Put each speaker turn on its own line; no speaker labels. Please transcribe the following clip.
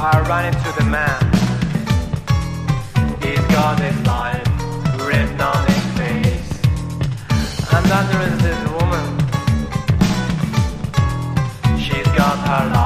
I run into the man. He's got his life written on his face. And then there is this woman. She's got her life